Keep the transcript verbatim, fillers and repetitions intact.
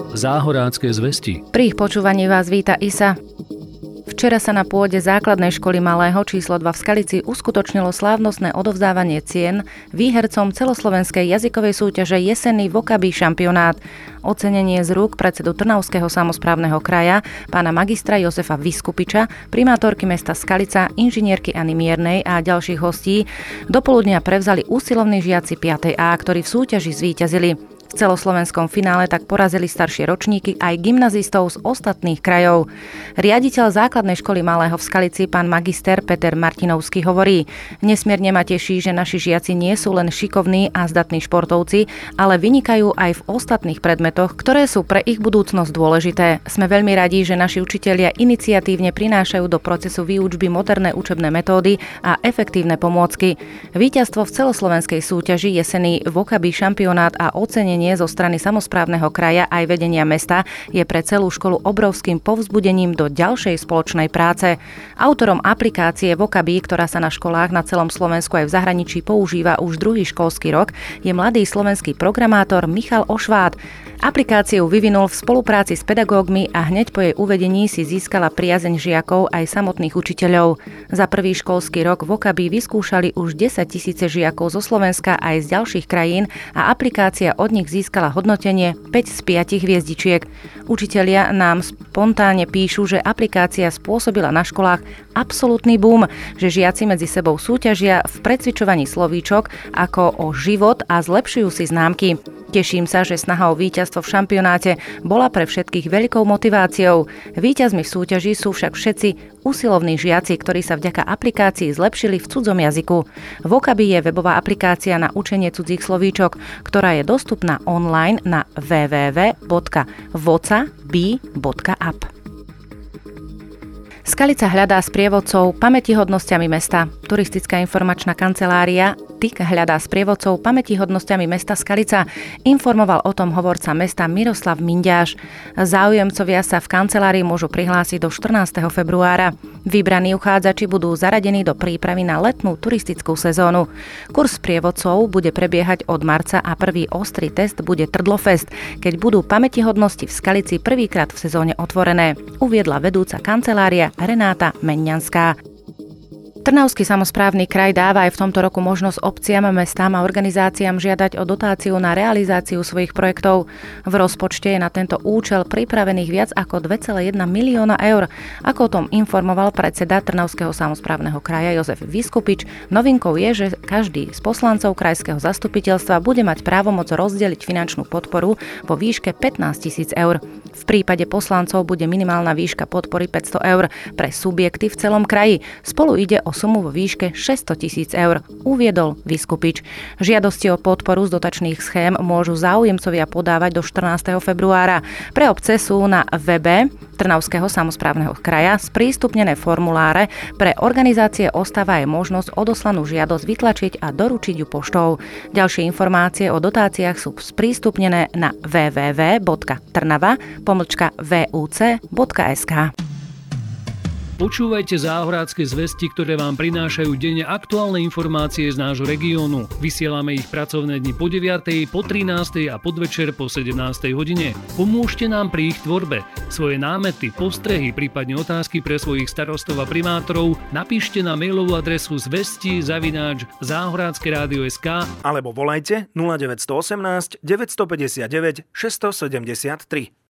Záhorácké zvesti. Pri ich počúvaní vás víta Isa. Včera sa na pôde základnej školy Malého číslo dva v Skalici uskutočnilo slávnostné odovzdávanie cien výhercom celoslovenskej jazykovej súťaže Jesenný Vokaby šampionát. Ocenenie z rúk predsedu Trnavského samosprávneho kraja, pána magistra Jozefa Viskupiča, primátorky mesta Skalica, inžinierky Anny Miernej a ďalších hostí dopoludnia prevzali usilovní žiaci piatej á, ktorí v súťaži zvíťazili. V celoslovenskom finále tak porazili staršie ročníky aj gymnazistov z ostatných krajov. Riaditeľ základnej školy Malého v Skalici, pán magister Peter Martinovský, hovorí: nesmierne ma teší, že naši žiaci nie sú len šikovní a zdatní športovci, ale vynikajú aj v ostatných predmetoch, ktoré sú pre ich budúcnosť dôležité. Sme veľmi radi, že naši učitelia iniciatívne prinášajú do procesu výučby moderné učebné metódy a efektívne pomôcky. Víťazstvo v celoslovenskej súťaži Jesenný Vokaby šampionát a ocenenie zo strany samosprávneho kraja aj vedenia mesta je pre celú školu obrovským povzbudením do ďalšej spoločnej práce. Autorom aplikácie Vokaby, ktorá sa na školách na celom Slovensku aj v zahraničí používa už druhý školský rok, je mladý slovenský programátor Michal Ošvát. Aplikáciu vyvinul v spolupráci s pedagógmi a hneď po jej uvedení si získala priazeň žiakov aj samotných učiteľov. Za prvý školský rok Vokaby vyskúšali už desaťtisíce žiakov zo Slovenska aj z ďalších krajín a aplikácia od nich získala hodnotenie päť z piatich hviezdičiek. Učitelia nám spontánne píšu, že aplikácia spôsobila na školách absolútny boom, že žiaci medzi sebou súťažia v precvičovaní slovíčok ako o život a zlepšujú si známky. Teším sa, že snaha o víťazstvo v šampionáte bola pre všetkých veľkou motiváciou. Víťazmi v súťaži sú však všetci usilovní žiaci, ktorí sa vďaka aplikácii zlepšili v cudzom jazyku. Vokaby je webová aplikácia na učenie cudzích slovíčok, ktorá je dostupná online na w w w bodka vocaby bodka app. Skalica hľadá sprievodcov pamätihodnosťami mesta. Turistická informačná kancelária té í ká hľadá sprievodcov pamätihodnosťami mesta Skalica. Informoval o tom hovorca mesta Miroslav Minďáš. Záujemcovia sa v kancelárii môžu prihlásiť do štrnásteho februára. Vybraní uchádzači budú zaradení do prípravy na letnú turistickú sezónu. Kurz sprievodcov bude prebiehať od marca a prvý ostrý test bude Trdlofest, keď budú pamätihodnosti v Skalici prvýkrát v sezóne otvorené, uviedla vedúca kancelária Renáta Menňanská. Trnavský samosprávny kraj dáva aj v tomto roku možnosť obciam, mestám a organizáciám žiadať o dotáciu na realizáciu svojich projektov. V rozpočte je na tento účel pripravených viac ako dva celé jeden milióna eur. Ako o tom informoval predseda Trnavského samosprávneho kraja Jozef Viskupič, novinkou je, že každý z poslancov krajského zastupiteľstva bude mať právomoc rozdeliť finančnú podporu vo výške pätnásť tisíc eur. V prípade poslancov bude minimálna výška podpory päťsto eur pre subjekty v celom kraji. Spolu ide o sumu vo výške šesťsto tisíc eur, uviedol Viskupič. Žiadosti o podporu z dotačných schém môžu záujemcovia podávať do štrnásteho februára. Pre obce sú na webe Trnavského samosprávneho kraja sprístupnené formuláre. Pre organizácie ostáva aj možnosť odoslanú žiadosť vytlačiť a doručiť ju poštou. Ďalšie informácie o dotáciách sú sprístupnené na w w w bodka trnava pomlčka vuc bodka es ká. Počúvajte záhorácké zvesti, ktoré vám prinášajú denne aktuálne informácie z nášho regiónu. Vysielame ich pracovné dni po deviatej, po trinástej a podvečer po sedemnástej hodine. Pomôžte nám pri ich tvorbe. Svoje námety, postrehy, prípadne otázky pre svojich starostov a primátorov napíšte na mailovú adresu zvesti zavináč záhorácké rádio bodka es ká alebo volajte nula deväť jedna osem deväť päť deväť šesť sedem tri.